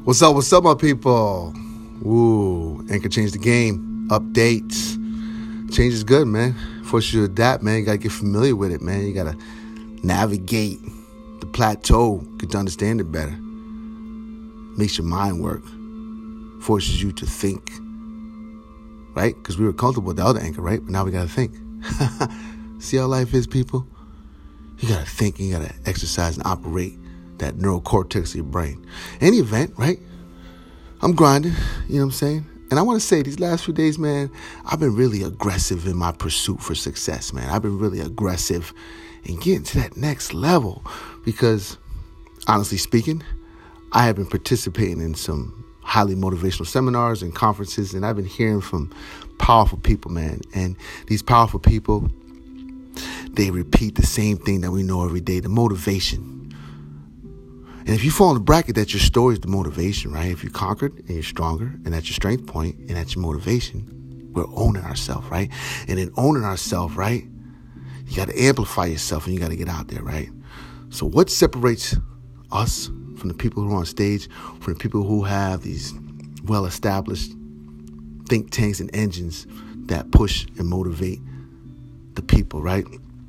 What's up, my people? Ooh, Anchor changed the game. Updates. Change is good, man. Force you to adapt, man. You gotta get familiar with it, man. You gotta navigate the plateau, get to understand it better. Makes your mind work. Forces you to think. Right? Because we were comfortable with the other anchor, right? But now we gotta think. See how life is, people? You gotta think and you gotta exercise and operate that neural cortex of your brain. Any event, right? I'm grinding, you know what I'm saying? And I want to say these last few days, man, I've been really aggressive in my pursuit for success, man. I've been really aggressive in getting to that next level because, honestly speaking, I have been participating in some highly motivational seminars and conferences, and I've been hearing from powerful people, man. And these powerful people, they repeat the same thing that we know every day, the motivation. And if you fall in the bracket that your story is the motivation, right? If you conquered and you're stronger and that's your strength point and that's your motivation, we're owning ourselves, right? And in owning ourselves, right, you got to amplify yourself and you got to get out there, right? So what separates us from the people who are on stage, from the people who have these well-established think tanks and engines that push and motivate the people, right?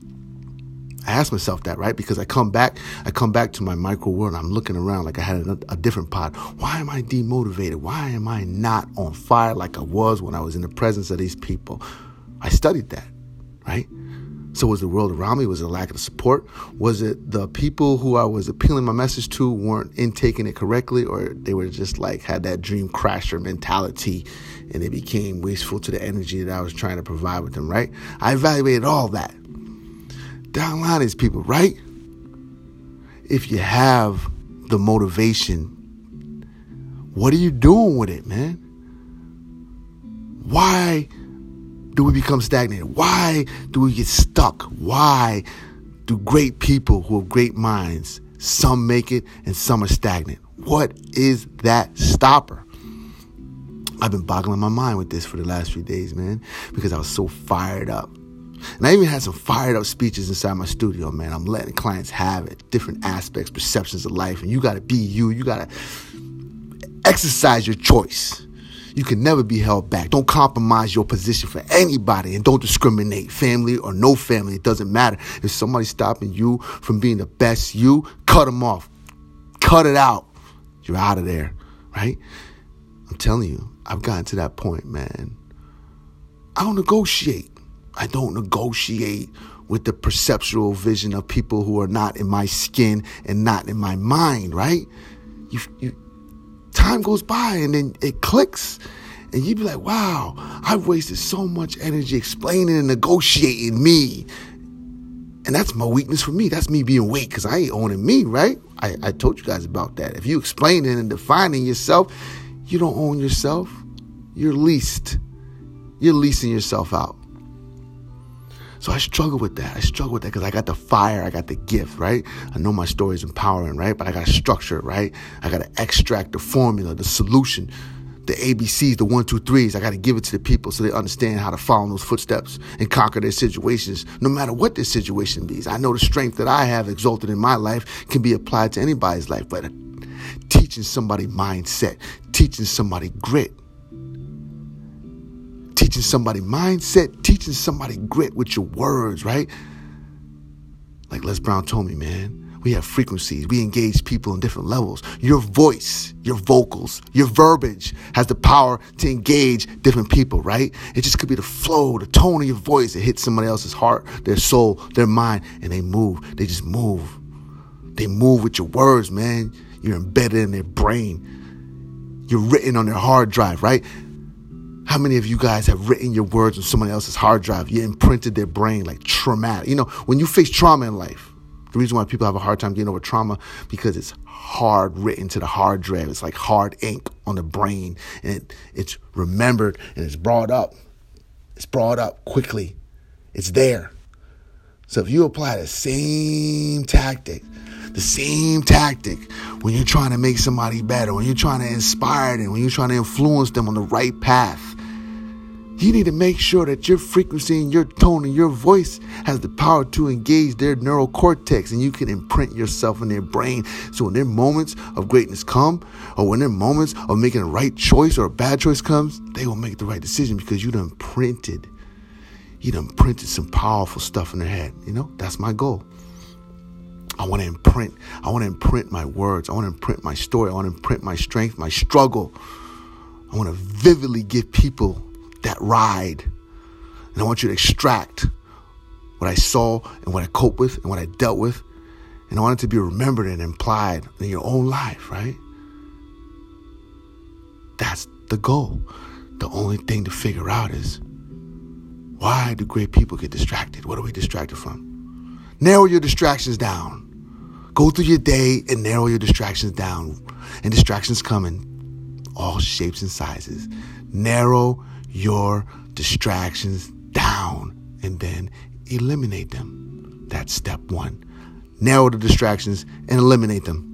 I ask myself that, right? Because I come back to my micro world and I'm looking around like I had a different pod. Why am I demotivated? Why am I not on fire like I was when I was in the presence of these people? I studied that, right? So was the world around me? Was it a lack of support? Was it the people who I was appealing my message to weren't intaking it correctly, or they were just like had that dream crasher mentality and they became wasteful to the energy that I was trying to provide with them, right? I evaluated all that. Down line is people, right? If you have the motivation, what are you doing with it, man? Why do we become stagnated? Why do we get stuck? Why do great people who have great minds, some make it and some are stagnant? What is that stopper? I've been boggling my mind with this for the last few days, man, because I was so fired up. And I even had some fired up speeches inside my studio, man. I'm letting clients have it, different aspects, perceptions of life. And you got to be you. You got to exercise your choice. You can never be held back. Don't compromise your position for anybody and don't discriminate. Family or no family, it doesn't matter. If somebody's stopping you from being the best you, cut them off. Cut it out. You're out of there, right? I'm telling you, I've gotten to that point, man. I don't negotiate. I don't negotiate with the perceptual vision of people who are not in my skin and not in my mind, right? Time goes by and then it clicks and you be like, wow, I've wasted so much energy explaining and negotiating me. And that's my weakness for me. That's me being weak because I ain't owning me, right? I told you guys about that. If you explaining and defining yourself, you don't own yourself. You're leased. You're leasing yourself out. So I struggle with that. Because I got the fire, I got the gift, right? I know my story is empowering, right? But I got to structure it, right? I got to extract the formula, the solution, the ABCs, the 1, 2, 3s. I got to give it to the people so they understand how to follow in those footsteps and conquer their situations, no matter what their situation be. I know the strength that I have exalted in my life can be applied to anybody's life, but teaching somebody mindset, teaching somebody grit, teaching somebody mindset, teaching somebody grit with your words, right? Like Les Brown told me, man, we have frequencies. We engage people on different levels. Your voice, your vocals, your verbiage has the power to engage different people, right? It just could be the flow, the tone of your voice. It hits somebody else's heart, their soul, their mind, and they move. They just move. They move with your words, man. You're embedded in their brain. You're written on their hard drive, right? How many of you guys have written your words on someone else's hard drive? You imprinted their brain like traumatic. You know, when you face trauma in life, the reason why people have a hard time getting over trauma, because it's hard written to the hard drive. It's like hard ink on the brain. And it's remembered and it's brought up. It's brought up quickly. It's there. So if you apply the same tactic when you're trying to make somebody better, when you're trying to inspire them, when you're trying to influence them on the right path, You need to make sure that your frequency and your tone and your voice has the power to engage their neural cortex, and you can imprint yourself in their brain. So when their moments of greatness come, or when their moments of making a right choice or a bad choice comes, they will make the right decision because you done printed some powerful stuff in their head. That's my goal. I want to imprint my words. I want to imprint my story. I want to imprint my strength, my struggle. I want to vividly give people that ride. And I want you to extract what I saw and what I coped with and what I dealt with. And I want it to be remembered and implied in your own life, right? That's the goal. The only thing to figure out is, why do great people get distracted? What are we distracted from? Narrow your distractions down. Go through your day and narrow your distractions down. And distractions come in all shapes and sizes. Narrow your distractions down and then eliminate them. That's step one. Narrow the distractions and eliminate them.